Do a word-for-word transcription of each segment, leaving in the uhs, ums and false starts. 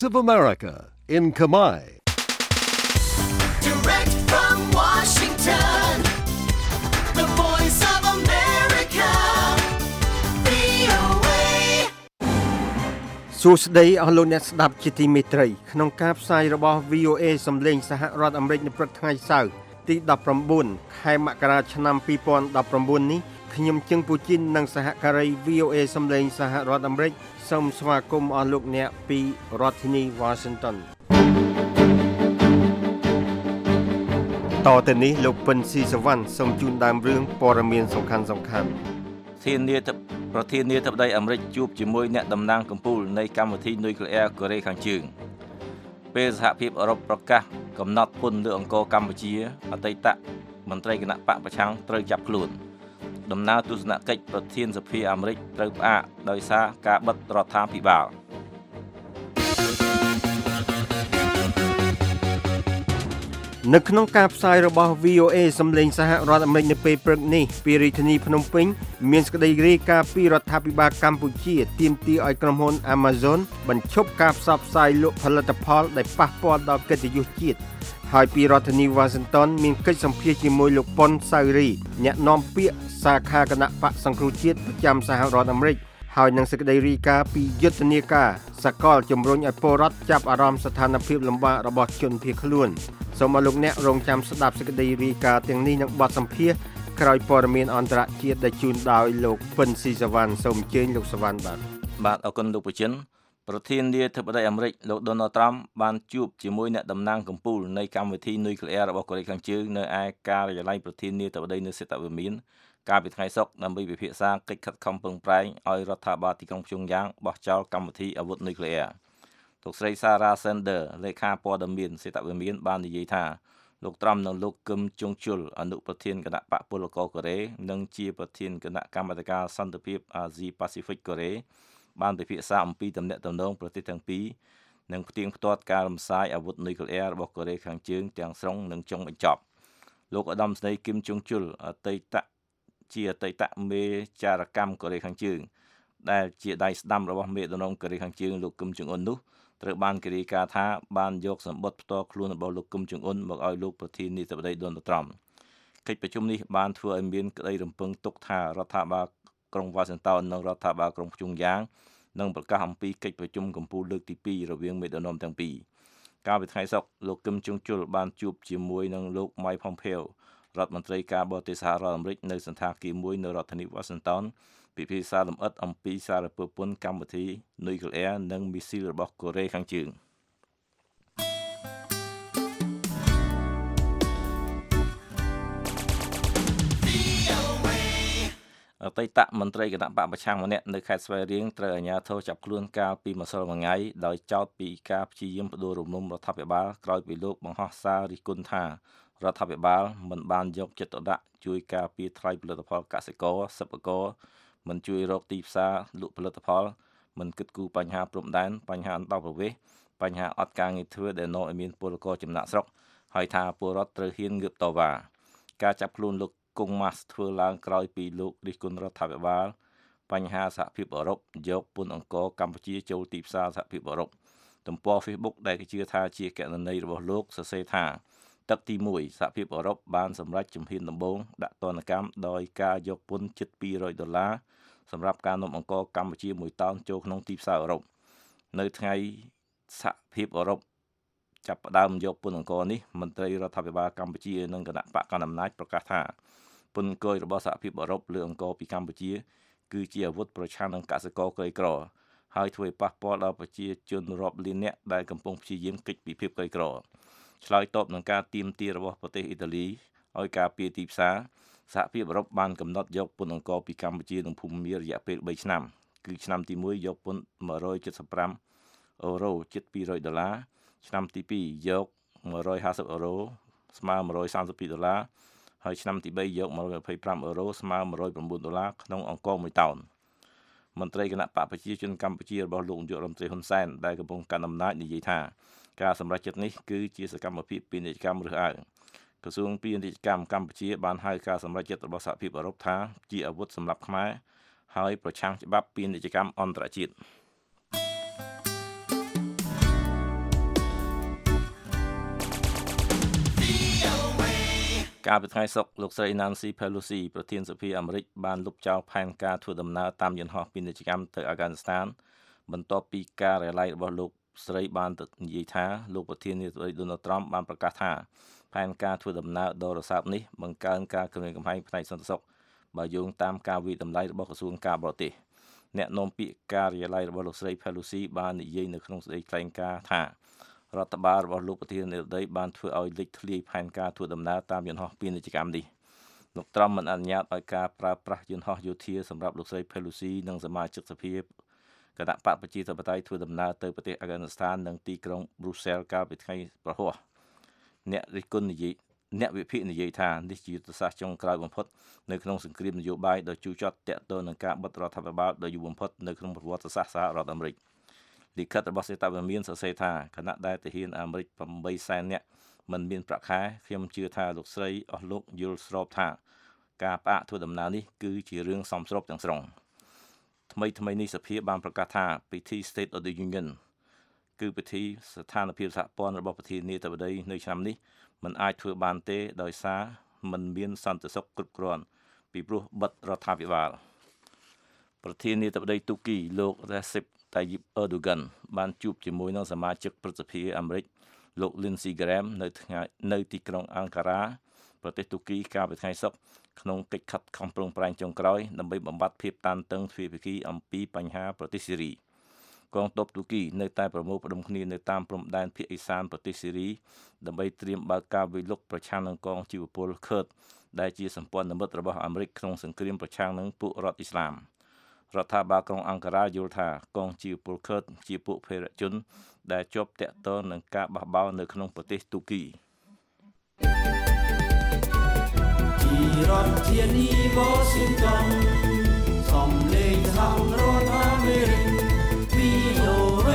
of America in Khmer. Direct from Washington, the voice of America, វី អូ เอសួស្តីអស់លោកអ្នកស្ដាប់ជាទីមេត្រីក្នុងការផ្សាយរបស់ វី អូ เอ សំឡេងសហរដ្ឋអាមេរិកនៅព្រឹកថ្ងៃសៅរ៍ទីដប់ប្រាំបួនខែមករាឆ្នាំពីរពាន់ដប់ប្រាំបួននេះខ្ញុំជឹងពូជីននិងសហការី វី អូ เอ សំឡេងសហរដ្ឋអាមេរិកសូមស្វាគមន៍អស់លោកអ្នកពីរដ្ឋធានី Washington តទៅនេះលោកពិនស៊ីសវណ្ណសូមជូនដើមរឿងព័ត៌មានសំខាន់សំខាន់ធានាប្រធានាធិបតីអាមេរិកជួបជាមួយអ្នកតំណាងកំពូលនៃកម្មវិធីនុយក្លេអ៊ែរកូរ៉េខាងជើងពេលសហភាពអឺរ៉ុបប្រកាសកំណត់ពន្ធលើអង្គរកម្ពុជាអតីតមន្ត្រីគណៈបកប្រឆាំងត្រូវចាប់ខ្លួនដំណើរទស្សនកិច្ចប្រធានសភាអាមេរិកត្រូវផ្អាកដោយសារការបិទរដ្ឋាភិបាលនៅក្នុងការផ្សាយរបស់ វី អូ เอ សំឡេងសហរដ្ឋអាមេរិកនៅពេលព្រឹកនេះពីរាជធានីភ្នំពេញមានសេចក្តីរាយការណ៍ពីរដ្ឋាភិបាលកម្ពុជាទាមទារឲ្យក្រុមហ៊ុន Amazon បញ្ឈប់ការផ្សព្វផ្សាយលក់ផលិតផលដែលប៉ះពាល់ដល់កិត្តិយសជាតិហើយពីរដ្ឋធានី Washington មានកិច្ចសម្ភាសន៍ជាមួយលោកប៉ុនសាវរីអ្នកនាំពាក្យសាខាគណៈបកសង្គ្រោះជាតិប្រចាំសហរដ្ឋអាមេរិកហើយនឹងសេចក្តីរាយការណ៍ពីយុទ្ធនាការសកលជំរុញឲ្យពលរដ្ឋចាប់អារម្មណ៍ស្ថានភាពលំបាករបស់ជនភៀសខ្លួនសូមឲ្យលោកអ្នករងចាំស្ដាប់សេចក្តីរាយការណ៍ទាំងនេះនិងបទសម្ភាសន៍ក្រោយព័ត៌មានអន្តរជាតិដែលជូនដោយលោកពិនស៊ីសវណ្ណសូមអញ្ជើញលោកសវណ្ណបាទបាទអរគុណលោកប្រជិនប្រធានាធិបតីអាមេរិកលោក Donald Trump បានជួបជាមួយអ្នកតំណាងកំពូលនៃកម្មវិធីនុយក្លេអ៊ែររបស់កូរ៉េខាងជើងនៅឯការិយាល័យប្រធានាធិបតីនៅសេតវិមានកាលពីថ្ងៃសុក្រដើម្បីពិភាក្សាកិច្ចខិតខំប្រឹងប្រែងឲ្យរដ្ឋាភិបាលទីក្រុងព្យុងយ៉ាងបោះចោលកម្មវិធីអាវុធនុយក្លេអ៊ែរលោកស្រី Sarah Sanders លេខាព័ត៌មានសេតវិមានបាននិយាយថាលោកត្រាំនិងលោកគឹមជុងជុលអនុប្រធានគណៈបកពលករកូរ៉េនិងជាប្រធានគណៈកម្មាធិការសន្តិភាពអាស៊ីប៉ាស៊ីហ្វិកកូរ៉េបានពិភាក្សាអំពីទំនាក់ទំនងប្រទេសទាំងពីរនិងផ្ទៀងផ្ទាត់ការរំសាយអាវុធនុយក្លេអ៊ែររបស់កូរ៉េខាងជើងទាំងស្រុងនិងចុងបញ្ចប់លោកឧត្តមស្នេហ៍គឹមជុងជុលអតីតជាអតីតមេចារកម្មកូរ៉េខាងជើងដែលជាដៃស្ដាំរបស់មេដឹកនាំកូរ៉េខាងជើងលោកគឹមចុងអ៊ុននោះត្រូវបានគេរាយការណ៍ថាបានយកសម្បត្តិផ្ទាល់ខ្លួនរបស់លោកគឹមចុងអ៊ុនមកឲ្យលោកប្រធានាធិបតី Donald Trump កិច្ចប្រជុំនេះបានធ្វើឲ្យមានក្តីរំពឹងទុកថារដ្ឋាភិបាលក្រុង Washington និងរដ្ឋាភិបាលក្រុងព្យុងយ៉ាងនឹងប្រកាសអំពីកិច្ចប្រជុំកំពូលលើកទីពីររវាងមេដឹកនាំទាំងពីរកាលពីថ្ងៃសុក្រលោកគឹមចុងជុលបានជួបជាមួយនឹងលោក Mike Pompeo រដ្ឋមន្ត្រីការបរទេសសហរដ្ឋអាមេរិកនៅសន្តាគារមួយនៅរដ្ឋធានី Washington ពិភាក្សាលម្អិតអំពីសារពើពន្ធកម្មវិធីនុយក្លេអ៊ែរនិងមីស៊ីលរបស់កូរ៉េខាងជើងអតីតមន្ត្រីគណៈបកប្រឆាំងម្នាក់នៅខេត្តស្វាយរៀងត្រូវអាជ្ញាធរចាប់ខ្លួនកាលពីម្សិលមិញដោយចោទពីការព្យាយាមផ្ដួលរំលំរដ្ឋាភិបាលក្រោយពីលោកបង្ហោះសាររិះគន់ថារដ្ឋាភិបាលមិនបានយកចិត្តទុកដាក់ជួយការពារថ្លៃផលិតផលកសិករសិប្បករមិនជួយរកទីផ្សារលក់ផលិតផលមិនគិតគូរបញ្ហាព្រំដែនបញ្ហាអន្តោប្រវេសន៍បញ្ហាអត់ការងារធ្វើដែលនាំឲ្យមានពលករចំណាក់ស្រុកហើយថាពលរដ្ឋត្រូវហ៊ានងើបតវ៉ាការចាប់ខ្លួនលោកគង់ម៉ាស់ធ្វើឡើងក្រោយពីលោករិះគន់រដ្ឋាភិបាលបញ្ហាសហភាពអឺរ៉ុបយកពន្ធអង្គរកម្ពុជាចូលទីផ្សារសហភាពអឺរ៉ុបទំព័រ Facebook ដែលគេជឿថាជាកណន័យរបស់លោកសរសេរថាទឹកទីមួយសហភាពអឺរ៉ុបបានសម្រេចជំហានដំបូងដាក់ទណ្ឌកម្មដោយការយកពន្ធជិតពីររយដុល្លារសម្រាប់ការនាំអង្គរកម្ពុជាមួយតោនចូលក្នុងទីផ្សារអឺរ៉ុបនៅថ្ងៃសហភាពអឺរ៉ុបចាប់ផ្ដើមយកពន្ធអង្គរនេះមន្ត្រីរដ្ឋាភិបាលកម្ពុជានិងគណៈបកកណ្ដាលអំណាចប្រកាសថាពន្ធអង្គររបស់សហភាពអឺរ៉ុបលើអង្គរពីកម្ពុជាគឺជាអាវុធប្រឆាំងនឹងកសិករក្រីក្រហើយធ្វើឲ្យប៉ះពាល់ដល់ប្រជាជនរាប់លាននាក់ដែលកំពុងព្យាយាមគេចពីភាពក្រីក្រឆ្លើយតបនឹងការទាមទាររបស់ប្រទេសអ៊ីតាលីឲ្យការពារទីផ្សារសហភាពអឺរ៉ុបបានកំណត់យកពន្ធអង្គរពីកម្ពុជានិងភូមារយៈពេលបីឆ្នាំគឺឆ្នាំទីមួយយកពន្ធមួយរយседសិបប្រាំអឺរ៉ូជិតពីររយដុល្លារឆ្នាំទីពីរយកមួយរយហាសិបអឺរ៉ូស្មើមួយរយសាមសិបពីរដុល្លារហើយឆ្នាំទីបីយកមួយរយម្ភៃប្រាំអឺរ៉ូស្មើមួយរយប្រាំបួនដុល្លារក្នុងអង្គរមួយតោនមន្ត្រីគណៈបកប្រជាជនកម្ពុជារបស់លោកនាយករដ្ឋមន្ត្រីហ៊ុនសែនដែលកំពុងកាន់អំណាចនិយាយថាការសម្រេចចិត្តនេះគឺជាសកម្មភាពពាណិជ្ជកម្មរើសអើងក្រសួងពាណិជ្ជកម្មកម្ពុជាបានហៅការសម្រេចចិត្តរបស់សហភាពអឺរ៉ុបថាជាអាវុធសម្រាប់ខ្មែរហើយប្រឆាំងច្បាប់ពាណិជ្ជកម្មអន្តរជាតិវការពិថ្ងៃសុកលោកស្រី Nancy Pelosi ប្រធានសភាអាមេរិកបានលុបចោលផែនការធ្វើដំណើរតាមយន្តហោះពាណិជ្ជកម្មទៅអាហ្គានីស្ថានបន្ទាប់ពីការរ៉ាឡៃរបស់លោកស្រីបាននិយាយថាលោកប្រធានាធិបតី Donald Trump បានប្រកាសថាផែនការធ្វើដំណើរដ៏រសើបនេះបង្កើនការគំរាមកំហែងផ្នែកសន្តិសុខបើយោងតាមការវិតម្លៃរបស់ក្រសួងការបរទេសអ្នកនាំពាក្យការិយាល័យរបស់លោកស្រី Pelosi បាននិយាយនៅក្នុងសេចក្តីថ្លែងការណ៍ថារដ្ឋបាលរបស់លោកប្រធានាធិបតីបានធ្វើឲ្យលេចធ្លាយផែនការធ្វើដំណើរតាមយន្តហោះពាណិជ្ជកម្មនេះលោកត្រុំមិនអនុញ្ញាតឲ្យការប្រើប្រាស់យន្តហោះយោធាសម្រាប់លោកស្រី Pelosi និងសមាជិកសភាគណៈបកប្រជាធិបតេយ្យធ្វើដំណើរទៅប្រទេសអាហ្គានីស្ថាននិងទីក្រុង Brussels កាលពីថ្ងៃប្រហ័សអ្នករិះគន់និយាយអ្នកវិភាគនិយាយថានេះជាយុទ្ធសាស្ត្រចុងក្រោយបំផុតនៅក្នុងសង្គ្រាមនយោបាយដ៏ជូរចត់ទាក់ទងនឹងការបិទរដ្ឋាភិបាលដ៏យូរបំផុតនៅក្នុងប្រវត្តិសាស្ត្រសហរដ្ឋអាមេរិកលិខិតរបស់សេតាវិមានសរសេរថាគណៈដែលទាហានអាមេរិកeightសែននាក់មិនមានប្រាក់ខែខ្ញុំជឿថាលោកស្រីអស់លោកយល់ស្របថាការផ្អាកធ្វើដំណើរនេះគឺជារឿងសមស្របទាំងស្រុងថ្មីថ្មីនេះសភាបានប្រកាសថាពិធី State of the Union គឺពិធីស្ថានភាពសហព័ន្ធរបស់ប្រធានាធិបតីនៅឆ្នាំនេះមិនអាចធ្វើបានទេដោយសារមិនមានសន្តិសុខគ្រប់គ្រាន់ពីព្រោះបិទរដ្ឋាភិបាលប្រធានាធិបតីទូគីលោក Recep Tayyip Erdogan បានជួបជាមួយនឹងសមាជិកព្រឹទ្ធសភាអាមេរិកលោក Lindsey Graham នៅថ្ងៃនៅទីក្រុងអង្ការ៉ាប្រទេសទូគីកាលពីថ្ងៃសុក្រក្នុងកិច្ចខិតខំប្រឹងប្រែងចុងក្រោយដើម្បីបំបត្តិភាពតានតឹងទ្វេភាគីអំពីបញ្ហាប្រទេសស៊ីរីកងទ័ពទូគីនៅតែប្រមូលផ្ដុំគ្នានៅតាមព្រំដែនភាគឦសានប្រទេសស៊ីរីដើម្បីត្រៀមបើកការវាយលុកប្រឆាំងនឹងកងជីវពលខឺតដែលជាសម្ព័ន្ធមិត្តរបស់អាមេរិកក្នុងសង្គ្រាមប្រឆាំងនឹងពួករដ្ឋអ៊ីស្លាមរដ្ឋាភិបាលក្រុងអង្ការ៉ាយល់ថាកងជីវពលខឺតជាពួកភេរវជនដែលជាប់ទាក់ទងនឹងការបះបោរនៅក្នុងប្រទេសទូគីពីរដ្ឋធានី Washington សំឡេងសហរដ្ឋអាមេរិក វី អូ เอ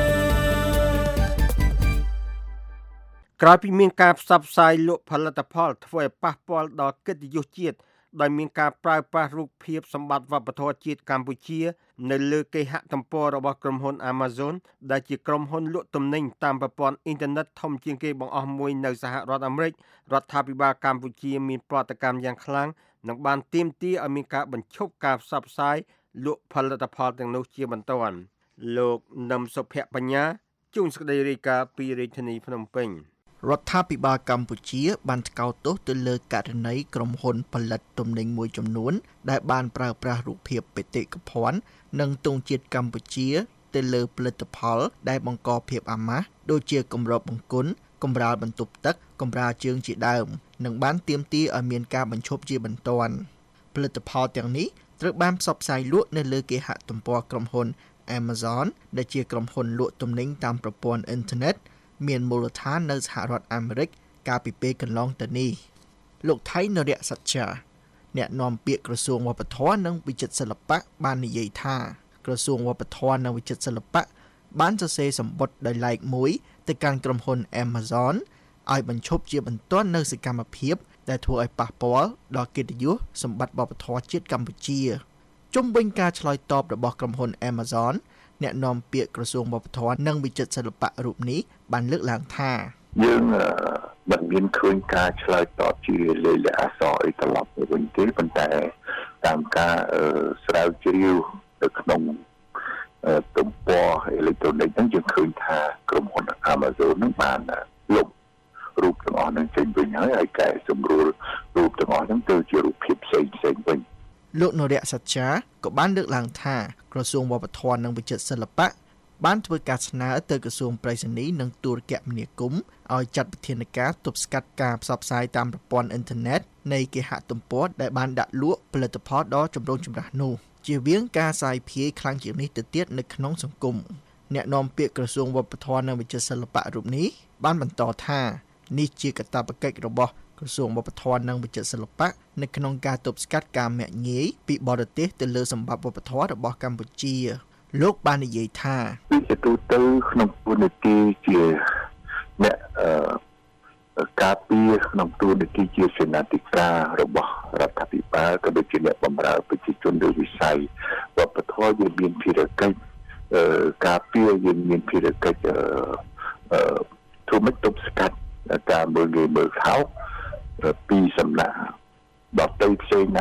ក្រោយពីមានការផ្សព្វផ្សាយលក់ផលិតផលធ្វើឲ្យប៉ះពាល់ដល់កិត្តិយសជាតិដោយមានការប្រើប្រាស់រូបភាពសម្បត្តិវប្បធម៌ជាតិកម្ពុជានៅលើគេហទំព័ររបស់ក្រុមហ៊ុន Amazon ដែលជាក្រុមហ៊ុនលក់ទំនិញតាមប្រព័ន្ធអ៊ីនធឺណិតធំជាងគេបង្អស់មួយនៅសហរដ្ឋអាមេរិករដ្ឋាភិបាលកម្ពុជាមានប្រតិកម្មយ៉ាងខ្លាំងនិងបានទាមទារឲ្យមានការបញ្ឈប់ការផ្សព្វផ្សាយលក់ផលិតផលទាំងនោះជាបន្ទាន់លោកនឹមសុភ័ក្របញ្ញាជួនសេចក្តីរាយការណ៍ពីរាជធានីភ្នំពេញរដ្ឋាភិបាលកម្ពុជាបានថ្កោលទោសទៅលើករណីក្រុមហ៊ុនផលិតទំនិញមួយចំនួនដែលបានប្រើប្រាស់រូបភាពបេតិកភណ្ឌនិងទង់ជាតិកម្ពុជាទៅលើផលិតផលដែលបង្កភាពអាម៉ាស់ដូចជាគម្របបង្គន់កម្រាលបន្ទប់ទឹកកម្រាលជើងជាដើមនិងបានទាមទារឲ្យមានការបញ្ឈប់ជាបន្ទាន់ផលិតផលទាំងនេះត្រូវបានផ្សព្វផ្សាយលក់នៅលើគេហទំព័រក្រុមហ៊ុន Amazon ដែលជាក្រុមហ៊ុនលក់ទំនិញតាមប្រព័ន្ធអ៊ីនធឺណិតមានមូលដ្ឋាននៅសហរដ្ឋអាមេរិកកាលពីពេលកន្លងទៅនេះលោកថៃនរៈសច្ចាអ្នកនាំពាក្យក្រសួងវប្បធម៌និងវិចិត្រសិល្បៈបាននិយាយថាក្រសួងវប្បធម៌និងវិចិត្រសិល្បៈបានសរសេរសម្បត្តិដោយឡែកមួយទៅកាន់ក្រុមហ៊ុន Amazon ឲ្យបញ្ឈប់ជាបន្ទាន់នៅសកម្មភាពដែលធ្វើឲ្យប៉ះពាល់ដល់កិត្តិយសសម្បត្តិវប្បធម៌ជាតិកម្ពុជាជុំវិញការឆ្លើយតបរបស់ក្រុមហ៊ុន Amazonអ្នកនាំពាក្យក្រសួងវប្បធម៌និងវិចិត្រសិល្បៈរូបនេះបានលើកឡើងថាយើងមិនមានឃើញការឆ្លើយតបជាលេខអក្សរអីត្រឡប់ទៅវិញទេប៉ុន្តែតាមការស្រាវជ្រាវនៅក្នុងទំព័រអេឡិចត្រូនិកហ្នឹងយើងឃើញថាក្រុមហ៊ុន Amazon ហ្នឹងបានលុបរូបទាំងអស់ហ្នឹងចេញវិញហើយហើយកែសម្រួលរូបទាំងអស់ហ្នឹងទៅជារូបភាពផ្សេងផ្សេងវិញលោកនរៈសច្ចាក៏បានលើកឡើងថាក្រសួងវប្បធម៌និងវិចិត្រសិល្បៈបានធ្វើការស្នើទៅក្រសួងប្រៃសណីនិងទូរគមនាគមន៍ឲ្យចាត់វិធានការទប់ស្កាត់ការផ្សព្វផ្សាយតាមប្រព័ន្ធអ៊ីនធឺណិតនៃគេហទំព័រដែលបានដាក់លក់ផលិតផលដ៏ចម្រូងចម្រាសនោះជៀសវាងការសាយភាយខ្លាំងជាងនេះទៅទៀតនៅក្នុងសង្គមអ្នកនាំពាក្យក្រសួងវប្បធម៌និងវិចិត្រសិល្បៈរូបនេះបានបន្តថានេះជាកាតព្វកិច្ចរបស់ក្រសួងវប្បធម៌និងវិចិត្រសិល្បៈនៅក្នុងការទប់ស្កាត់ការមាក់ងាយពីបរទេសទៅលើសម្បត្តិវប្បធម៌របស់កម្ពុជាលោកបាននិយាយថាពីទូទៅក្នុងទូនាទីជាអ្នកការពារក្នុងទូនាទីជាសេនាធិការរបស់រដ្ឋាភិបាលក៏ដូចជាអ្នកបម្រើប្រជាជនលើវិស័យវប្បធម៌យើងមានភារកិច្ចការពារយើងមានភារកិច្ចធ្វើម៉េចទប់ស្កាត់ការមើលងាយមើលខោពីស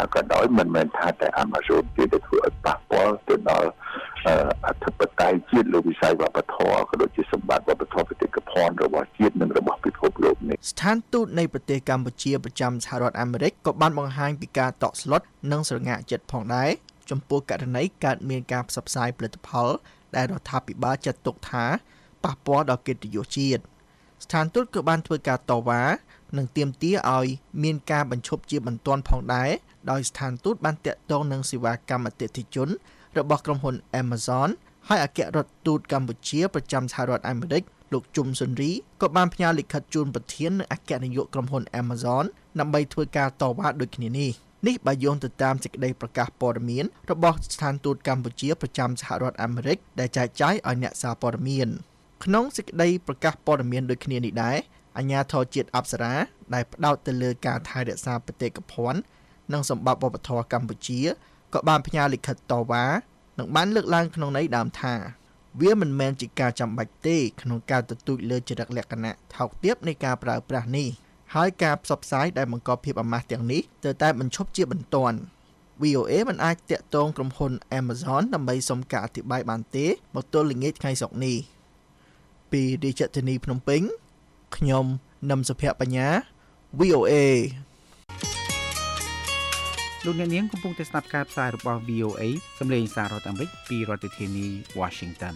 ក៏ដោយមិនមែនថាតែ Amazon ទេដែលធ្វើឲ្យប៉ះពាល់ទៅដល់អធិបតេយ្យជាតិលើវិស័យវប្បធម៌ក៏ដូចជាសម្បត្តិវប្បធម៌បេតិកភណ្ឌរបស់ជាតិនិងរបស់ពិភពលោកនេះស្ថានទូតនៃប្រទេសកម្ពុជាប្រចាំសហរដ្ឋអាមេរិកក៏បានបង្ហាញពីការតក់ស្លុតនិងស្រងាក់ចិត្តផងដែរចំពោះករណីកើតមានការផ្សព្វផ្សាយផលិតផលដែលរដ្ឋាភិបាលចាត់ទុកថាប៉ះពាល់ដល់កិត្តិយសជាតិស្ថានទូតក៏បានធ្វើការតវ៉ានិងទាមទារឲ្យមានការបញ្ឈប់ជាបន្ទាន់ផងដែរដោយស្ថានទូតបានតាក់ទងនឹងសេវាកម្មអតិថិជនរបស់ក្រុមហ៊ុន Amazon ហើយអគ្គរដ្ឋទូតកម្ពុជាប្រចាំសហរដ្ឋអាមេរិកលោកជុំសុនរីក៏បានផ្ញើលិខិតជូនប្រធាននិងអគ្គនាយកក្រុមហ៊ុន Amazon ដើម្បីធ្វើការតវ៉ាដូចគ្នានេះនេះបើយោងទៅតាមសេចក្តីប្រកាសព័ត៌មានរបស់ស្ថានទូតកម្ពុជាប្រចាំសហរដ្ឋអាមេរិកដែលចែកចាយឲ្យអ្នកសារព័ត៌មានក្នុងសេចក្តីប្រកាសព័ត៌មានដូចគ្នានេះដែរអាជ្ញាធរជាតិអប្សរាដែលផ្ដោតទៅលើការថែរក្សាបេតិកភណ្ឌនិងសម្បត្តិវប្បធម៌កម្ពុជាក៏បានផ្ញើលិខិតតវ៉ានិងបានលើកឡើងក្នុងន័យដើមថាវាមិនមែនជាការចាំបាច់ទេក្នុងការទទូចលើចរិតលក្ខណៈថោកទាបនៃការប្រើប្រាស់នេះហើយការផ្សព្វផ្សាយដែលបង្កភាពអាម៉ាស់ទាំងនេះត្រូវតែបញ្ឈប់ជាបន្ទាន់ វី អូ អេ មិនអាចតាក់ទងក្រុមហ៊ុន Amazon ដើម្បីសុំការអធិប្បាយបានទេមកទល់ល្ងាចថ្ងៃសុក្រនេះពីរាជធានីភ្នំពេញខ្ញុំនឹមសុភ័ក្របញ្ញា វី អូ អេលោកអ្នកនាងកំពុងតែស្ដាប់ការផ្សាយរបស់ វី អូ អេ សំឡេងសាររដ្ឋអាមេរិកពីរដ្ឋធានី Washington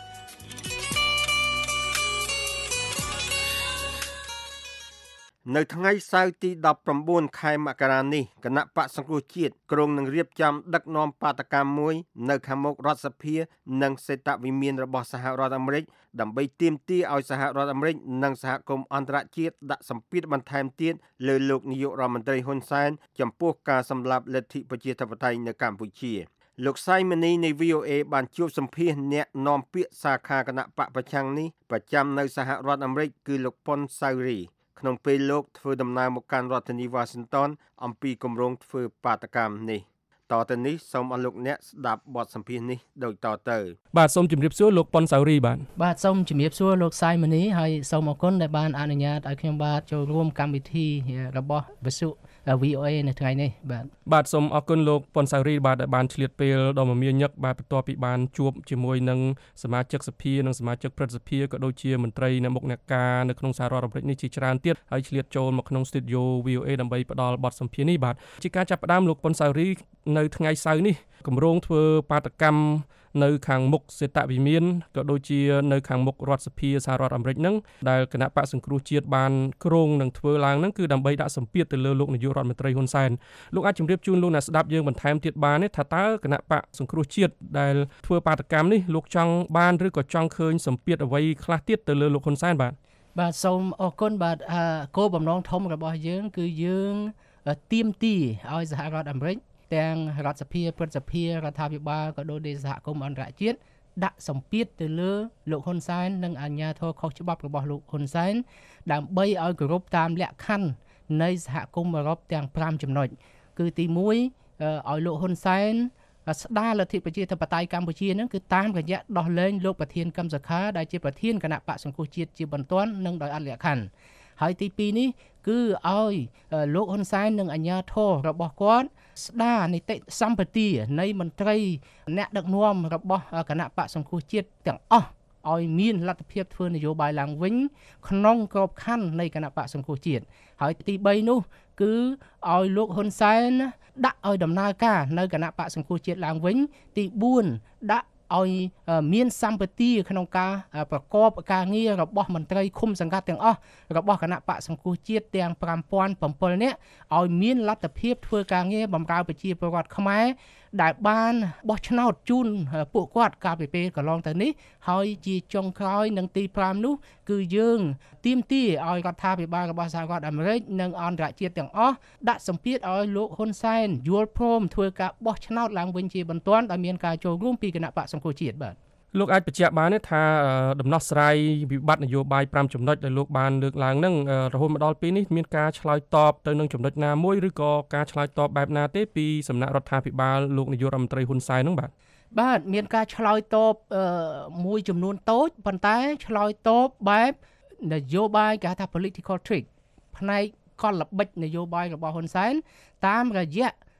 នៅថ្ងៃសៅរ៍ទីដប់ប្រាំបួនខែមករានេះគណៈបក្សសង្គ្រោះជាតិក្រុងនឹងរៀបចំដឹកនាំបាតកម្មមួយនៅខាងមុខរដ្ឋសភានិងសេតវិមានរបស់សហរដ្ឋអាមេរិកដើម្បីទាមទារឲ្យសហរដ្ឋអាមេរិកនិងសហគមន៍អន្តរជាតិដាក់សម្ពាធបន្ថែមទៀតលើលោកនាយករដ្ឋមន្ត្រីហ៊ុនសែនចំពោះការសម្លាប់លទ្ធិប្រជាធិបតេយ្យនៅកម្ពុជាលោកសៃមនីនៃ វី អូ អេ បានជួបសម្ភាសអ្នកនាំពាក្យសាខាគណៈបកប្រឆាំងនេះប្រចាំនៅសហរដ្ឋអាមេរិកគឺលោកប៉ុនសាវរីក្នុងពេលលោកធ្វើដំណើរមកកាន់រដ្ឋធានី Washington អំពីគម្រោងធ្វើបាតកម្មនេះតទៅនេះសូមអរលោកអ្នកស្ដាប់បទសម្ភាសន៍នេះដូចតទៅបាទសូមជម្រាបសួរលោកប៉ុនសាវរីបាទបាទសូមជម្រាបសួរលោកសៃមនីហើយសូមអរគុណដែលបានអនុញ្ញាតឲ្យខ្ញុំបាទចូលរួមកម្មវិធីរបស់វិទ្យុ វី អូ អេ នៅថ្ងៃនេះបាទបាទសូមអរគុណលោកប៉ុនសាវរីបាទដែលបានឆ្លៀតពេលដ៏មមាញឹកបាទបន្ទាប់ពីបានជួបជាមួយនឹងសមាជិកសភានិងសមាជិកព្រឹទ្ធសភាក៏ដូចជាមន្ត្រីអ្នកមុខអ្នកការនៅក្នុងសហរដ្ឋអាមេរិកនេះជាច្រើនទៀតហើយឆ្លៀតចូលមកក្នុងស្ទូឌីយោ វី អូ អេ ដើម្បីផ្ដល់បទសម្ភាសន៍នេះបាទជាការចាប់ផ្ដើមលោកប៉ុនសាវរីនៅថ្ងៃសៅរ៍នេះគម្រោងធ្វើបាតកម្មនៅខាងមុខសេតវិមានក៏ដូចជានៅខាងមុខរដ្ឋសភាសហរដ្ឋអាមេរិកហ្នឹងដែលគណៈបកសង្គ្រោះជាតិបានគ្រោងនឹងធ្វើឡើងហ្នឹងគឺដើម្បីដាក់សម្ពាធទៅលើលោកនាយករដ្ឋមន្ត្រីហ៊ុនសែនលោកអាចជម្រាបជូនលោកអ្នកស្ដាប់យើងបន្ថែមទៀតបានទេថាតើគណៈបកសង្គ្រោះជាតិដែលធ្វើបាតកម្មនេះលោកចង់បានឬក៏ចង់ឃើញសម្ពាធអ្វីខ្លះទៀតទៅលើលោកហ៊ុនសែនបាទបាទសូមអរគុណបាទគោលបំណងធំរបស់យើងគឺយើងទាមទារឲ្យសហរដ្ឋអាមេរិកទាំងរដ្ឋសភាព្រឹទ្ធសភារដ្ឋាភិបាលក៏ដូចជាសហគមន៍អន្តរជាតិដាក់សម្ពាធទៅលើលោកហ៊ុនសែននិងអាជ្ញាធរខុសច្បាប់របស់លោកហ៊ុនសែនដើម្បីឲ្យគោរពតាមលក្ខខណ្ឌនៃសហគមន៍អឺរ៉ុបទាំងប្រាំចំណុចគឺទីមួយឲ្យលោកហ៊ុនសែនស្ដារលទ្ធិប្រជាធិបតេយ្យកម្ពុជានឹងគឺតាមរយៈដោះលែងលោកប្រធានកម្មសខាដែលជាប្រធានគណៈបក្សសង្គ្រោះជាតិជាបន្ទាន់និងដោយអត់លក្ខខណ្ឌហើយទីពីរនេះគឺឲ្យលោកហ៊ុនសែននិងអាជ្ញាធររបស់គាត់ស្ដារនីតិសម្បទានៃមន្ត្រីអ្នកដឹកនាំរបស់គណៈបក្សសង្គ្រោះជាតិទាំងអស់ឲ្យមានលទ្ធភាពធ្វើនយោបាយឡើងវិញក្នុងក្របខ័ណ្ឌនៃគណៈបក្សសង្គ្រោះជាតិហើយទីបីនោះគឺឲ្យលោកហ៊ុនសែនដាក់ឲ្យដំណើរការនៅគណៈបក្សសង្គ្រោះជាតិឡើងវិញទីបួនដាក់ឲ្យមានសម្បទាក្នុងការប្រកបការងាររបស់មន្ត្រីឃុំសង្កាត់ទាំងអស់របស់គណៈបក្សសង្គ្រោះជាតិទាំងប្រាំពាន់bảyពាន់នាក់ឲ្យមានលទ្ធភាពធ្វើការងារបម្រើប្រជាពលរដ្ឋខ្មែរដែលបានបោះឆ្នោតជូនពួកគាត់កាលពីពេលកន្លងទៅនេះហើយជាចុងក្រោយនឹងទីប្រាំនោះគឺយើងទាមទារឲ្យរដ្ឋាភិបាលរបស់សហរដ្ឋអាមេរិកនិងអន្តរជាតិទាំងអស់ដាក់សម្ពាធឲ្យលោកហ៊ុនសែនយល់ព្រមធ្វើការបោះឆ្នោតឡើងវិញជាបន្ទាន់ដោយមានការចូលរួមពីគណៈបក្សសង្គ្រោះជាតិបាទលោកអាចបញ្ជាក់បានទេថាដំណោះស្រាយវិបត្តិនយោបាយប្រាំចំណុចដែលលោកបានលើកឡើងហ្នឹងរហូតមកដល់ពេលនេះមានការឆ្លើយតបទៅនឹងចំណុចណាមួយឬក៏ការឆ្លើយតបបែបណាទេពីសំណាក់រដ្ឋាភិបាលលោកនាយករដ្ឋមន្ត្រីហ៊ុនសែនហ្នឹងបាទបាទមានការឆ្លើយតបមួយចំនួនតូចប៉ុន្តែឆ្លើយតបបែបនយោបាយគេហៅថា political trick ផ្នែកកលល្បិចនយោបាយរបស់ហ៊ុនសែនតាមរយៈ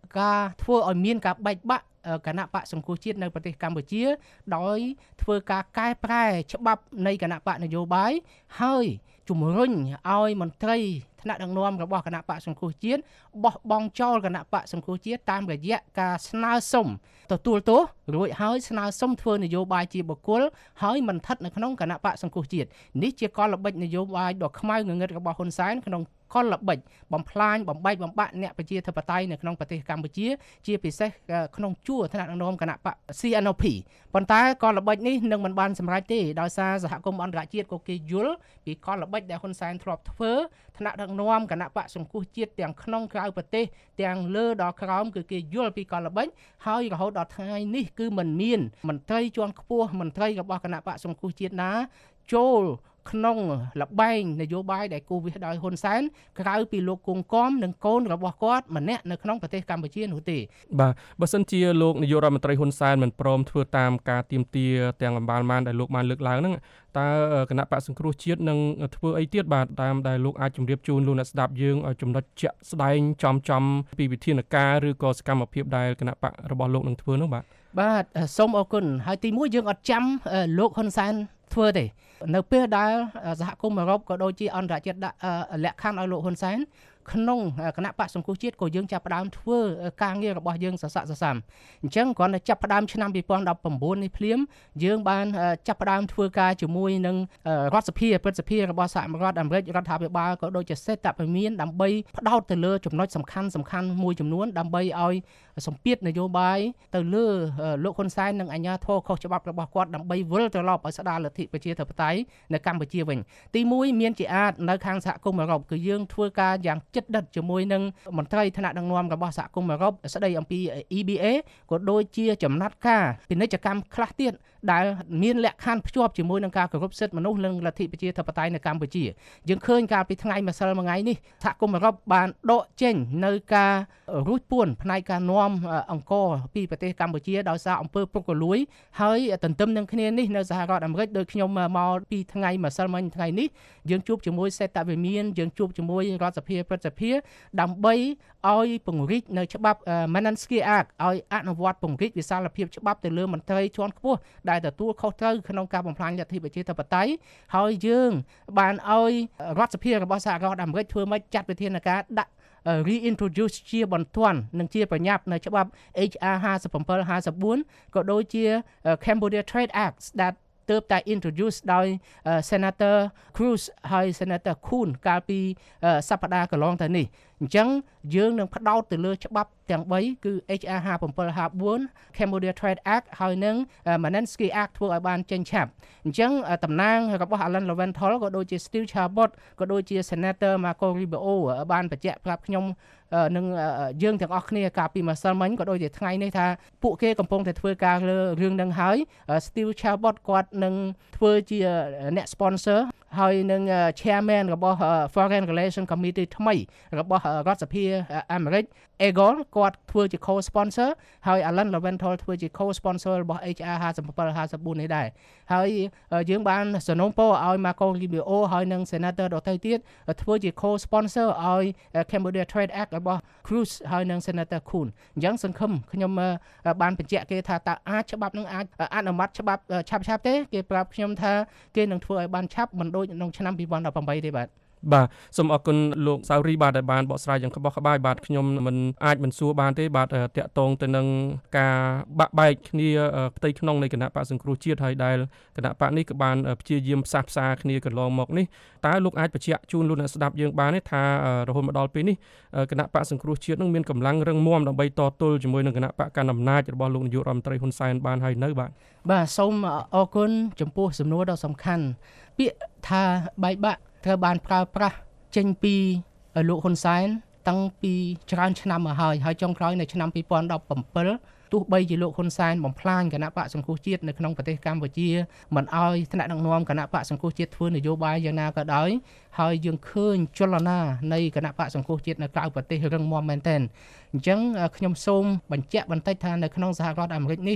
ការធ្វើឲ្យមានការបែកបាក់គណៈបកសង្គ្រោះជាតិនៅប្រទេសកម្ពុជាដោយធ្វើការកែប្រែច្បាប់នៃគណៈបកនយោបាយហើយជំរុញឲ្យមន្ត្រីថ្នាក់ដឹកនាំរបស់គណៈបកសង្គ្រោះជាតិបោះបង់ចោលគណៈបកសង្គ្រោះជាតិតាមរយៈការស្នើសុំទទួលទោសរួចហើយស្នើសុំធ្វើនយោបាយជាបុគ្គលហើយមិនស្ថិតនៅក្នុងគណៈបកសង្គ្រោះជាតិនេះជាកលល្បិចនយោបាយដ៏ខ្មៅងងឹតរបស់ហ៊ុនសែនក្នុងកលល្បិចបំផ្លាញបំបែកបំបាក់អ្នកប្រជាធិបតេយ្យនៅក្នុងប្រទេសកម្ពុជាជាពិសេសក្នុងជួរថ្នាក់ដឹកនាំគណៈបក C N L P ប៉ុន្តែកលល្បិចនេះនឹងមិនបានសម្រេចទេដោយសារសហគមន៍អន្តរជាតិក៏គេយល់ពីកលល្បិចដែលហ៊ុនសែនធ្លាប់ធ្វើថ្នាក់ដឹកនាំគណៈបកសង្គ្រោះជាតិទាំងក្នុងក្រៅប្រទេសទាំងលើដល់ក្រោមគឺគេយល់ពីកលល្បិចហើយរហូតដល់ថ្ងៃនេះគឺមិនមានមន្ត្រីជាន់ខ្ពស់មន្ត្រីរបស់គណៈបកសង្គ្រោះជាតិណាចូលក្នុងលបែងនយោបាយដែលគូវាសដោយហ៊ុនសែនក្រៅពីលោកគង់គំនិងកូនរបស់គាត់ម្នាក់នៅក្នុងប្រទេសកម្ពុជានោះទេបាទបើសិនជាលោកនាយករដ្ឋមន្ត្រីហ៊ុនសែនមិនព្រមធ្វើតាមការទាមទារទាំងអម្បាលម៉ានដែលលោកបានលើកឡើងហ្នឹងតើគណៈបកសង្គ្រោះជាតិនឹងធ្វើអីទៀតបាទតាមដែលលោកអាចជម្រាបជូនលោកអ្នកស្ដាប់យើងឲ្យចំណុចជាក់ស្ដែងចំចំពីវិធានការឬក៏សកម្មភាពដែលគណៈបករបស់លោកនឹងធ្វើនោះបាទបាទសូមអរគុណហើយទីមួយយើងអត់ចាំលោកហ៊ុនសែនធ្វើទេនៅពេលដែលសហគមន៍អឺរ៉ុបក៏ដូចជាអន្តរជាតិដាក់លក្ខខណ្ឌឲ្យលោកហ៊ុនសែនក្នុងគណៈបកសង្គ្រោះជាតិក៏យើងចាប់ផ្ដើមធ្វើការងាររបស់យើងសស័កសសាមអញ្ចឹងគ្រាន់តែចាប់ផ្ដើមឆ្នាំពីរពាន់ដប់ប្រាំបួននេះភ្លាមយើងបានចាប់ផ្ដើមធ្វើការជាមួយនឹងរដ្ឋសភាព្រឹទ្ធសភារបស់សហរដ្ឋអាមេរិករដ្ឋាភិបាលក៏ដូចជាសេដ្ឋវិមានដើម្បីផ្ដោតទៅលើចំណុចសំខាន់សំខាន់មួយចំនួនដើម្បីឲ្យសម្ពាធនយោបាយទៅលើលោកហ៊ុនសែននិងអាជ្ញាធរខុសច្បាប់របស់គាត់ដើម្បីវិលត្រឡប់ឲ្យស្ដារលទ្ធិប្រជាធិបតេយ្យនៅកម្ពុជាវិញទីមួយមានជាអាចនៅខាងសហគមន៍អឺរ៉ុបគឺយើងធ្វើការយ៉ាងជិតដិតជាមួយនឹងមន្ត្រីថ្នាក់ដឹកនាំរបស់សហគមន៍អឺរ៉ុបស្ដីអំពី E B A ក៏ដូចជាចំណាត់ការពាណិជ្ជកម្មខ្លះទៀតដែលមានលក្ខខណ្ឌភ្ជាប់ជាមួយនឹងការគោរពសិទ្ធិមនុស្សនិងលទ្ធិប្រជាធិបតេយ្យនៅកម្ពុជាយើងឃើញកាលពីថ្ងៃម្សិលមិញនេះសហគមន៍អឺរ៉ុបបានដកចេញនៅការរួចពួនផ្នែកការនាំអង្គរពីប្រទេសកម្ពុជាដោយសារអំពើពុករលួយហើយទន្ទឹមនឹងគ្នានេះនៅសហរដ្ឋអាមេរិកដោយខ្ញុំមកពីថ្ងៃម្សិលមិញថ្ងៃនេះយើងជួបជាមួយសេដ្ឋវិមានយើងជួបជាមួយរដ្ឋសភាព្រឹទ្ធសភាដើម្បីឲ្យពង្រីកនៅច្បាប់ Magnitsky Act ឲ្យអនុវត្តពង្រីកវិសាលភាពច្បាប់ទៅលើមន្ត្រីជាន់ខ្ពស់ដែលទទួលខុសត្រូវក្នុងការបំផ្លាញលទ្ធិប្រជាធិបតេយ្យហើយយើងបានឲ្យរដ្ឋសភារបស់សហរដ្ឋអាមេរិកធ្វើម៉េចចាត់វិធានការដាក់ reintroduce ជាបន្ទាន់និងជាប្រញាប់នៅច្បាប់ H R ห้าสิบเจ็ด ห้าสิบสี่ក៏ដូចជា Cambodia Trade Act ដែលទើបតែ introduce ដោយ Senator Cruz ហើយ Senator Kuhn កាលពីសប្តាហ៍កន្លងទៅនេះអញ្ចឹងយើងនឹងផ្ដោតទៅលើច្បាប់ទាំងបីគឺ H R ห้าสิบเจ็ด ห้าสิบสี่ Cambodia Trade Act ហើយនឹង Magnitsky Act ធ្វើឲ្យបានចេញឆាប់អញ្ចឹងតំណាងរបស់ Alan Leventhal ក៏ដូចជា Steve Chabot ក៏ដូចជា Senator Marco Rubio បានបញ្ជាក់ប្រាប់ខ្ញុំនឹងយើងទាំងអស់គ្នាកាលពីម្សិលមិញក៏ដូចជាថ្ងៃនេះថាពួកគេកំពុងតែធ្វើការលើរឿងនឹងហើយ Steve Chabot គាត់នឹងធ្វើជាអ្នក sponsor ហើយនឹង chairman របស់ Foreign Relations Committee ថ្មីរបស់រដ្ឋសភាអាមេរិក Eagle គាត់ធ្វើជា co-sponsor ហើយ Alan Leventhal ធ្វើជា co-sponsor របស់ H R ห้าสิบเจ็ด ห้าสิบสี่ នេះដែរហើយយើងបានសនំពរឲ្យ Marco Rubio ហើយនឹង Senator ដទៃទៀតធ្វើជា co-sponsor ឲ្យ Cambodia Trade Act របស់ Cruz ហើយនឹង Senator Kuhn អញ្ចឹងសង្ឃឹមខ្ញុំបានបញ្ជាក់គេថាតើអាចច្បាប់នឹងអាចអនុម័តច្បាប់ឆាប់ឆាប់ទេគេប្រាប់ខ្ញុំថាគេនឹងធ្វើឲ្យបានឆាប់មិនដូចក្នុងឆ្នាំពីរពាន់ដប់ប្រាំបីទេបាទបាទសូមអរគុណលោកសាវរីបាទដែលបានបកស្រាយយ៉ាងក្បោះក្បាយបាទខ្ញុំមិនអាចមិនសួរបានទេបាទតាក់ទងទៅនឹងការបាក់បែកគ្នាផ្ទៃក្នុងនៃគណៈបកសង្គ្រោះជាតិហើយដែលគណៈបកនេះក៏បានព្យាយាមផ្សះផ្សាគ្នាកន្លងមកនេះតើលោកអាចបញ្ជាក់ជូនលោកអ្នកស្ដាប់យើងបានទេថារហូតមកដល់ពេលនេះគណៈបកសង្គ្រោះជាតិនឹងមានកម្លាំងរឹងមាំដើម្បីតទល់ជាមួយនឹងគណៈបកកណ្ដាលអំណាចរបស់លោកនាយករដ្ឋមន្ត្រីហ៊ុនសែនបានហើយនៅបាទបាទសូមអរគុណចំពោះសំណួរដ៏សំខាន់ពាក្យថាបែកបាក់ត្រូវបានប្រើប្រាស់ចេញពីលោកហ៊ុនសែនតាំងពីច្រើនឆ្នាំមកហើយហើយចុងក្រោយនៅឆ្នាំពីរពាន់ដប់ប្រាំbảyទោះបីជាលោកហ៊ុនសែនបំផ្លាញគណៈបកសង្គ្រោះជាតិនៅក្នុងប្រទេសកម្ពុជាមិនអោយថ្នាក់ដឹកនាំគណៈបកសង្គ្រោះជាតិធ្វើនយោបាយយ៉ាងណាក៏ដោយហើយយើងឃើញចលនានៃគណៈបកសង្គ្រោះជាតិនៅក្រៅប្រទេសរឹងមាំមែនទែនអញ្ចឹងខ្ញុំសូមបញ្ជាក់បន្តិចថានៅក្នុងសហរដ្ឋអាមេរិកនេះ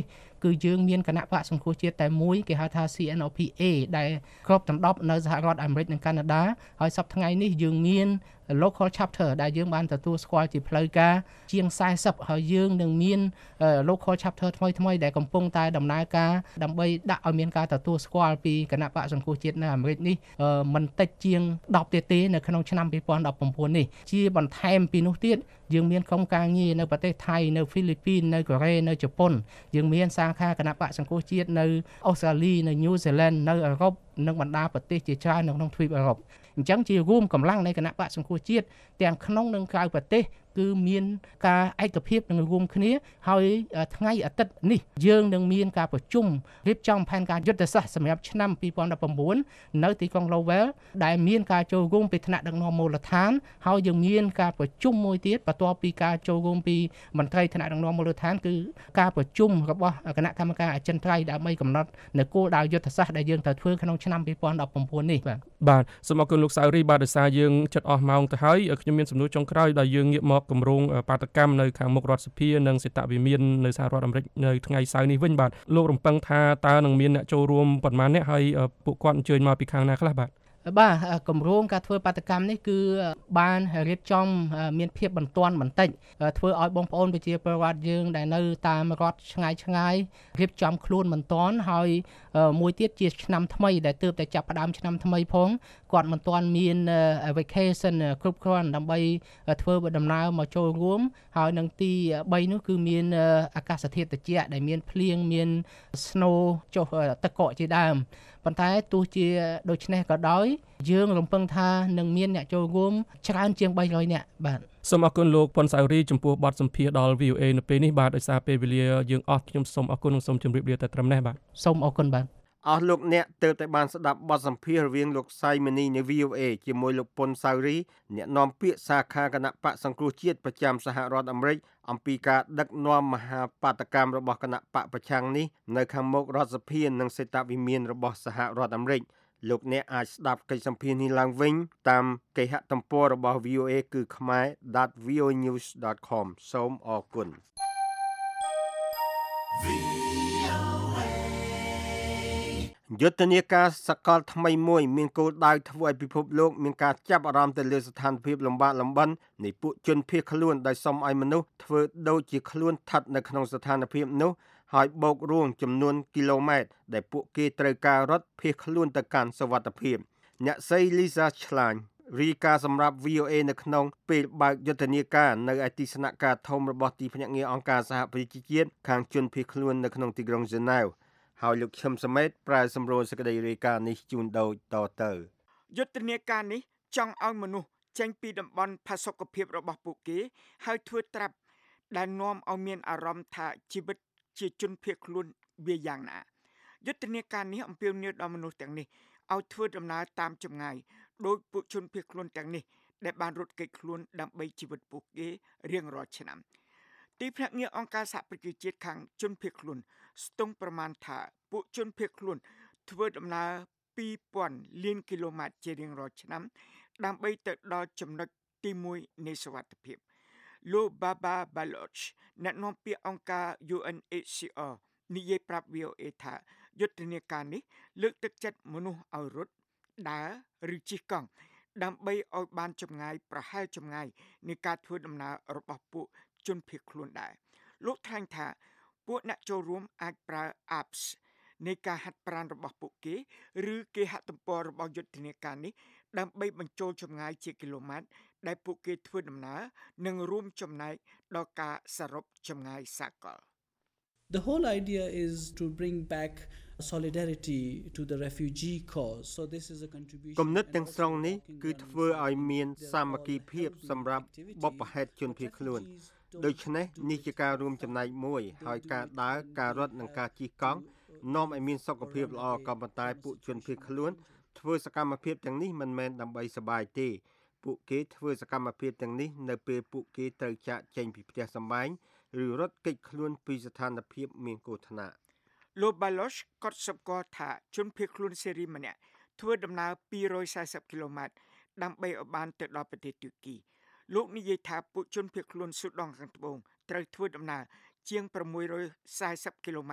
គឺយើងមានគណៈបកសង្គ្រោះជាតិតែមួយគេហៅថា C N O P A ដែលគ្របដណ្ដប់នៅសហរដ្ឋអាមេរិកនិងកាណាដាហើយសប្តាហ៍ថ្ងៃនេះយើងមាន local chapter ដែលយើងបានទទួលស្គាល់ជាផ្លូវការជាង40ហើយយើងនឹងមាន local chapter ថ្មីថ្មីដែលកំពុងតែដំណើរការដើម្បីដាក់ឲ្យមានការទទួលស្គាល់ពីគណៈបកសង្គ្រោះជាតិនៅអាមេរិកនេះមិនតិចជាង10ទៀតទេនៅក្នុងឆ្នាំtwo thousand nineteenនេះជាបន្ថែមពីនោះទៀតយើងមានក្រុមការងារនៅប្រទេសថៃនៅហ្វីលីពីននៅកូរ៉េនៅជប៉ុនយើងមានសាខាគណៈបកសង្គ្រោះជាតិនៅអូស្ត្រាលីនៅញូហ្សេឡង់នៅអឺរ៉ុបនិងបណ្ដាប្រទេសជាច្រើននៅក្នុងទ្វីបអឺរ៉ុបអញ្ចឹងជារួមកម្លាំងនៃគណៈបកសង្គ្រោះជាតិទាំងក្នុងនិងក្រៅប្រទេសគឺមានការឯកភាពនឹងរួមគ្នាហើយថ្ងៃអាទិត្យនេះយើងនឹងមានការប្រជុំរៀបចំផែនការយុទ្ធសាស្ត្រសម្រាប់ឆ្នាំtwo thousand nineteenនៅទីក្រុង Lowell ដែលមានការចូលរួមពីថ្នាក់ដឹកនាំមូលដ្ឋានហើយយើងមានការប្រជុំមួយទៀតបន្ទាប់ពីការចូលរួមពីមន្ត្រីថ្នាក់ដឹកនាំមូលដ្ឋានគឺការប្រជុំរបស់គណៈកម្មការអចិន្ត្រៃយ៍ដើម្បីកំណត់នៅគោលដៅយុទ្ធសាស្ត្រដែលយើងត្រូវធ្វើក្នុងឆ្នាំtwo thousand nineteenនេះបាទបាទសូមអរគុណលោកសាវរីបាទដោយសារយើងជិតអស់ម៉ោងទៅហើយខ្ញុំមានសំណួរចុងក្រោយដែលយើងងាកមកគម្រោងបាតកម្មនៅខាងមុខរដ្ឋសភានិងសេតវិមាននៅសហរដ្ឋអាមេរិកនៅថ្ងៃសៅរ៍នេះវិញបាទលោករំពឹងថាតើនឹងមានអ្នកចូលរួមប៉ុន្មានអ្នកហើយពួកគាត់អញ្ជើញមកពីខាងណាខ្លះបាទបាទគម្រោងការធ្វើបាតកម្មនេះគឺបានរៀបចំមានភាពបន្ទាន់បន្តិចធ្វើឲ្យបងប្អូនប្រជាពលរដ្ឋយើងដែលនៅតាមរដ្ឋឆ្ងាយឆ្ងាយរៀបចំខ្លួនមិនទាន់ហើយមួយទៀតជាឆ្នាំថ្មីដែលទើបតែចាប់ផ្ដើមឆ្នាំថ្មីផងគាត់មិនទាន់មាន vacation គ្រប់គ្រាន់ដើម្បីធ្វើដំណើរមកចូលរួមហើយនឹងទី3នោះគឺមានអាកាសធាតុត្រជាក់ដែលមានភ្លៀងមាន snow ចុះទឹកកកជាដើមប៉ុន្តែទោះជាដូច្នេះក៏ដោយយើងរំពឹងថានឹងមានអ្នកចូលរួមច្រើនជាងthree hundredនាក់បាទសូមអរគុណលោកប៉ុនសាវរីចំពោះបទសម្ភាសន៍ដល់ V O A នៅពេលនេះបាទដោយសារពេលវេលាយើងអស់ខ្ញុំសូមអរគុណនិងសូមជម្រាបលាតែត្រឹមនេះបាទសូមអរគុណបាទអស់លោកអ្នកទើបតែបានស្ដាប់បទសម្ភាសន៍រវាងលោកសៃមនីនៃ V O A ជាមួយលោកប៉ុនសាវរីអ្នកនាំពាក្យសាខាគណៈបកសង្គ្រោះជាតិប្រចាំសហរដ្ឋអាមេរិកអំពីការដឹកនាំមហាបាតកម្មរបស់គណៈបកប្រឆាំងនេះនៅខាងមុខរដ្ឋសភានិងសេតវិមានរបស់សហរដ្ឋអាមេរិកលោកអ្នកអាចស្ដាប់កិច្ចសម្ភាសន៍នេះឡើងវិញតាមគេហទំព័ររបស់ V O A គឺ khmer dot voanews dot com សូមអរគុណយុទ្ធនាការសកលថ្មីមួយមានគោលដៅធ្វើឲ្យពិភពលោកមានការចាប់អារម្មណ៍ទៅលើស្ថានភាពលំបាកលំបិននៃពួកជនភៀសខ្លួនដោយសុំឲ្យមនុស្សធ្វើដូចជាខ្លួនស្ថិតនៅក្នុងស្ថានភាពនោះហើយបូករួមចំនួនគីឡូម៉ែត្រដែលពួកគេត្រូវការរត់ភៀសខ្លួនទៅកាន់សុវត្ថិភាពអ្នកស្រី Lisa Schlein រីកាសម្រាប់ V O A នៅក្នុងពេលបើកយុទ្ធនាការនៅឯទីស្នាក់ការធំរបស់ទីភ្នាក់ងារអង្គការសហប្រជាជាតិខាងជនភៀសខ្លួននៅក្នុងទីក្រុង Genevaហើយលោកឈឹមសមេតប្រើសម្រួលសេចក្តីរាយការណ៍នេះជូនដូចតទៅយុទ្ធនាការនេះចង់ឲ្យមនុស្សចេញពីតំបន់ផាសុកភាពរបស់ពួកគេហើយធ្វើត្រាប់ដែលនាំឲ្យមានអារម្មណ៍ថាជីវិតជាជនភៀសខ្លួនវាយ៉ាងណាយុទ្ធនាការនេះអំពាវនាវដល់មនុស្សទាំងនេះឲ្យធ្វើដំណើរតាមចម្ងាយដោយពួកជនភៀសខ្លួនទាំងនេះដែលបានរត់គេចខ្លួនដើម្បីជីវិតពួកគេរៀងរាល់ឆ្នាំទីភ្នាក់ងារអង្គការសហប្រជាជាតិខាងជនភៀសខ្លួនស្ទង់ប្រមាណថាពួកជនភៀសខ្លួនធ្វើដំណើរtwo thousandលានគីឡូម៉ែត្រជារៀងរាល់ឆ្នាំដើម្បីទៅដល់ចំណុចទីoneនៃសុវត្ថិភាពលោក Baba Baloch អ្នកនាំពាក្យអង្គការ U N H C R និយាយប្រាប់ V O A ថាយុទ្ធនាការនេះលើកទឹកចិត្តមនុស្សឲ្យរត់ដើរឬជិះកង់ដើម្បីឲ្យបានចម្ងាយប្រហែលចម្ងាយនៃការធ្វើដំណើររបស់ពួកជនភៀសខ្លួនដែរលោកថ្លែងថាពួកអ្នកចូលរួមអាចប្រើ apps នៃការហាត់ប្រាណរបស់ពួកគេឬគេហទំព័ររបស់យុទ្ធនាការនេះដើម្បីបញ្ចូលចម្ងាយជាគីឡូម៉ែត្រដែលពួកគេធ្វើដំណើរនិងរួមចំណែកដល់ការសរុបចម្ងាយសកល The whole idea is to bring back solidarity to the refugee cause. So this is a contribution. គំនិតទាំងស្រុងនេះគឺធ្វើឲ្យមានសាមគ្គីភាពសម្រាប់បុព្វហេតុជនភៀសខ្លួនដូច្នេះនេះជាការរួមចំណែកមួយហើយការដើរការរត់និងការជិះកង់នាំឲ្យមានសុខភាពល្អក៏ប៉ុន្តែពួកជនភៀសខ្លួនធ្វើសកម្មភាពទាំងនេះមិនមែនដើម្បីសប្បាយទេពួកគេធ្វើសកម្មភាពទាំងនេះនៅពេលពួកគេត្រូវចាកចេញពីផ្ទះសម្បែងឬរត់គេចខ្លួនពីស្ថានភាពមានគ្រោះថ្នាក់លោក Baloch ក៏សម្គាល់ថាជនភៀសខ្លួនសេរីម្នាក់ធ្វើដំណើរtwo hundred fortyគីឡូម៉ែត្រដើម្បីឲ្យបានទៅដល់ប្រទេសទួរគីលោកនិយាយថាពួកជនភៀសខ្លួនស៊ូដង់ខាងត្បូងត្រូវធ្វើដំណើរជាងsix hundred fortyគីឡូម៉ែត្រ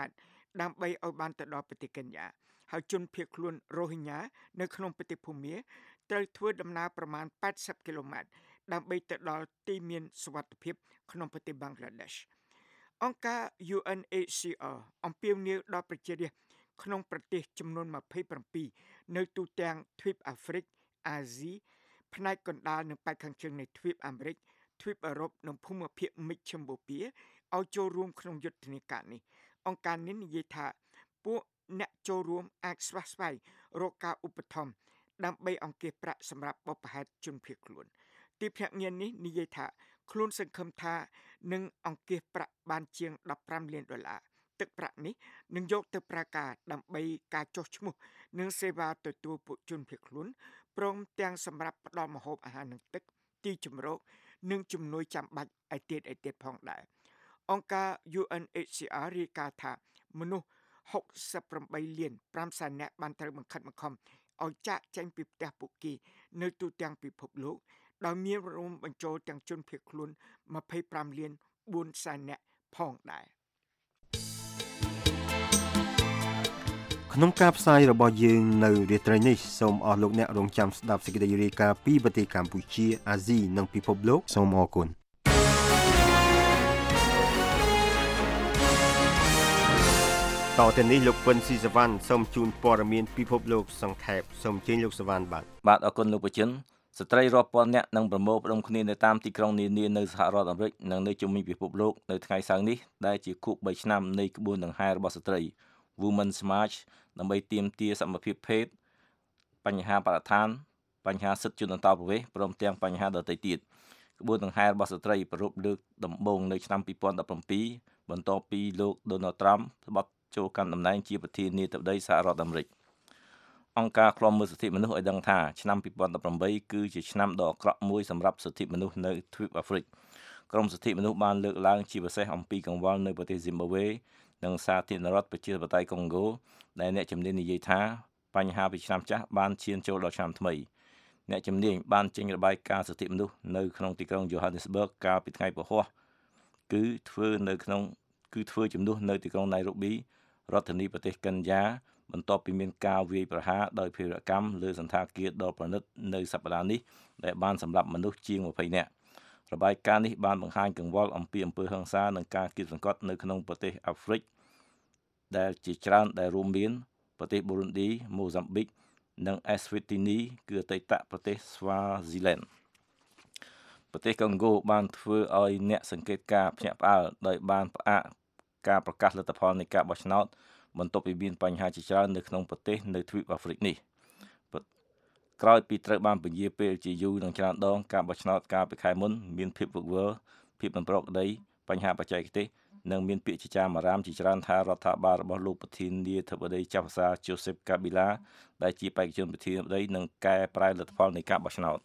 ដើម្បីឲ្យបានទៅដល់ប្រទេសកេនយ៉ាហើយជនភៀសខ្លួនរ៉ូហិញ៉ានៅក្នុងប្រទេសភូមាត្រូវធ្វើដំណើរប្រមាណแปดสิบគីឡូម៉ែត្រដើម្បីទៅដល់ទីមានសុវត្ថិភាពក្នុងប្រទេសបង់ក្លាដេសអង្គការ U N H C R អំពាវនាវដល់ប្រជារាស្ត្រក្នុងប្រទេសចំនួនยี่สิบเจ็ดនៅទូទាំងទ្វីបអាហ្វ្រិកអាស៊ីផ្នែកកណ្ដាលនិងប៉ែកខាងជើងនៃទ្វីបអាមេរិកទ្វីបអឺរ៉ុបនិងភូមិភាគមជ្ឈិមបូព៌ាឲ្យចូលរួមក្នុងយុទ្ធនាការនេះអង្គការនេះនិយាយថាពួកអ្នកចូលរួមអាចស្វះស្វែងរកការឧបត្ថម្ភដើម្បីអង្គាសប្រាក់សម្រាប់បបផែនជនភៀសខ្លួនទីភ្នាក់ងារនេះនិយាយថាខ្លួនសង្ឃឹមថានឹងអង្គាសប្រាក់បានជាងដប់ប្រាំលានដុល្លារទឹកប្រាក់នេះនឹងយកទៅប្រើការដើម្បីការចុះឈ្មោះនិងសេវាទទួលពួកជនភៀសខ្លួនព្រមទាំងសម្រាប់ផ្ដល់ម្ហូបអាហារនិងទឹកទីជម្រកនិងជំនួយចាំបាច់ឯទៀតឯទៀតផងដែរអង្គការ U N H C R រាយការណ៍ថាមនុស្សหกสิบแปดលានห้าแสนនាក់បានត្រូវបង្ខិតបង្ខំឲ្យចាកចេញពីផ្ទះពួកគេនៅទូទាំងពិភពលោកដោយមានរួមបញ្ចូលទាំងជនភៀសខ្លួនยี่สิบห้าលានbốnសែននាក់ផងដែរក្នុងការផ្សាយរបស់យើងនៅរាត្រីនេះសូមអស់លោកអ្នករងចាំស្ដាប់សេចក្តីរាយការណ៍ពីប្រទេសកម្ពុជាអាស៊ីនិងពិភពលោកសូមអរគុណតទៅនេះលោកពិនស៊ីសវណ្ណសូមជូនព័ត៌មានពិភពលោកសង្ខេបសូមជើញលោកសវណ្ណបាទបាទអរគុណលោកប្រជិនស្ត្រីរាប់ពាន់នាក់នឹងប្រមូលផ្ដុំគ្នានៅតាមទីក្រុងនានានៅសហរដ្ឋអាមេរិកនិងនៅជុំវិញពិភពលោកនៅថ្ងៃសៅរ៍នេះដែលជាខួបបីឆ្នាំនៃក្បួនដង្ហែរបស់ស្ត្រី Women's March ដើម្បីទាមទារសមភាពភេទបញ្ហាបរិស្ថានបញ្ហាសិទ្ធិជនអន្តោប្រវេសន៍ព្រមទាំងបញ្ហាដទៃទៀតក្បួនដង្ហែរបស់ស្ត្រីប្រារព្ធលើកដំបូងនៅឆ្នាំยี่สิบสิบเจ็ดបន្ទាប់ពីលោក Donald Trump បោះចូលកាន់តំណែងជាប្រធានាធិបតីសហរដ្ឋអាមេរិកអង្គការឃ្លាំមើលសិទ្ធិមនុស្សឲ្យដឹងថាឆ្នាំยี่สิบสิบแปดគឺជាឆ្នាំដ៏អាក្រក់មួយសម្រាប់សិទ្ធិមនុស្សនៅទ្វីបអាហ្វ្រិកក្រមសិទ្ធិមនុស្សបានលើកឡើងជាពិសេសអំពីកង្វល់នៅប្រទេស Zimbabwe និងសាធារណរដ្ឋប្រជាធិបតេយ្យកុងហ្គោដែលអ្នកជំនាញនិយាយថាបញ្ហាពីឆ្នាំចាស់បានឈានចូលដល់ឆ្នាំថ្មីអ្នកជំនាញបានចេញរបាយការណ៍សិទ្ធិមនុស្សនៅក្នុងទីក្រុង Johannesburg កាលពីថ្ងៃពហុគឺធ្វើនៅក្នុងគឺធ្វើជំនួសនៅទីក្រុង Nairobi រដ្ឋធានីប្រទេសកិនយ៉ាបន្ទាប់ពីមានការវាយប្រហារដោយភេរវកម្មលើសន្តាគារដ៏ប្រណិតនៅសប្តាហ៍នេះដែលបានសម្លាប់មនុស្សជាងยี่สิบនាក់របាយការណ៍នេះបានបង្ហាញកង្វល់អំពីអំពើហិង្សានិងការគៀបសង្កត់នៅក្នុងប្រទេសអាហ្វ្រិកដែលជាច្រើនដែលរួមមានប្រទេស Burundi, Mozambique និង Eswatini គឺអតីតប្រទេស Swaziland ប្រទេសកុងហ្គោបានធ្វើឲ្យអ្នកសង្កេតការណ៍ភ្ញាក់ផ្អើលដោយបានផ្អាកការប្រកាសលទ្ធផលនៃការបោះឆ្នោតបន្ទាប់ពីមានបញ្ហាជាច្រើននៅក្នុងប្រទេសនៅទ្វីបអាហ្វ្រិកនេះក្រោយពីត្រូវបានពន្យាពេលជាយូរនិងច្រើនដងការបោះឆ្នោតកាលពីខែមុនមានភាពវឹកវរភាពមិនប្រក្រតីបញ្ហាបច្ចេកទេសនិងមានពាក្យចចាមអារាមជាច្រើនថារដ្ឋាភិបាលរបស់លោកប្រធានាធិបតីចាប់ផ្សារ Joseph Kabila ដែលជាបេក្ខជនប្រធានាធិបតីនឹងកែប្រែលទ្ធផលនៃការបោះឆ្នោត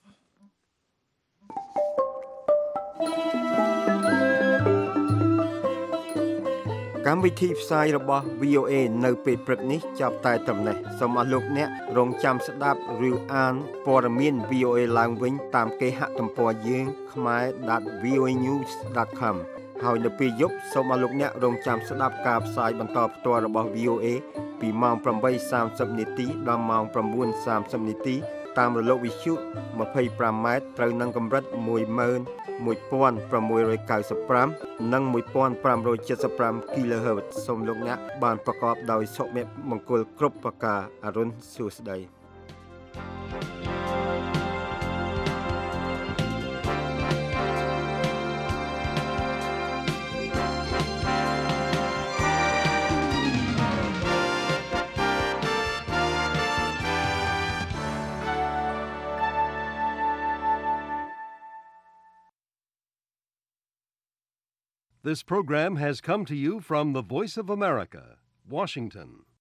កម្មវិធីផ្សាយរបស់ V O A នៅពេលព្រឹកនេះចាប់តែត្រឹមនេះសូមអស់លោកអ្នករងចាំស្ដាប់ឬអានព័ត៌មាន V O A ឡើងវិញតាមគេហទំព័រយើង khmae dot v o a news dot com ហើយនៅពេលយប់សូមអស់លោកអ្នករងចាំស្ដាប់ការផ្សាយបន្តផ្ទាល់របស់ V O A ពីម៉ោងeight thirtyនាទីដល់ម៉ោងnine thirtyនាទីតាមរលកវិទ្យុtwenty-fiveម៉ែត្រត្រូវនឹងកម្រិតone one six nine fiveនិងfifteen seventy-five គីឡូហឺតซ์សូមលោកអ្នកបានប្រកបដោយសុភមង្គលគ្រប់ប្រការអរុនសួស្តី This program has come to you from the Voice of America, Washington.